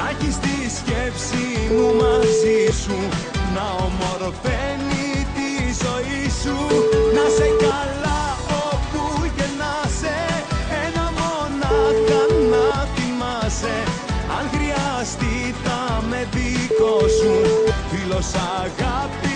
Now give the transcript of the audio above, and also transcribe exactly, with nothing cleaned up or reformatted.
έχεις τη σκέψη μου μαζί σου, να ομορφαίνει τη ζωή σου. Να σε καλά όπου και να σε, ένα μονάχα να θυμάσαι. Αν χρειαστεί θα με δικό σου, φίλος αγάπη.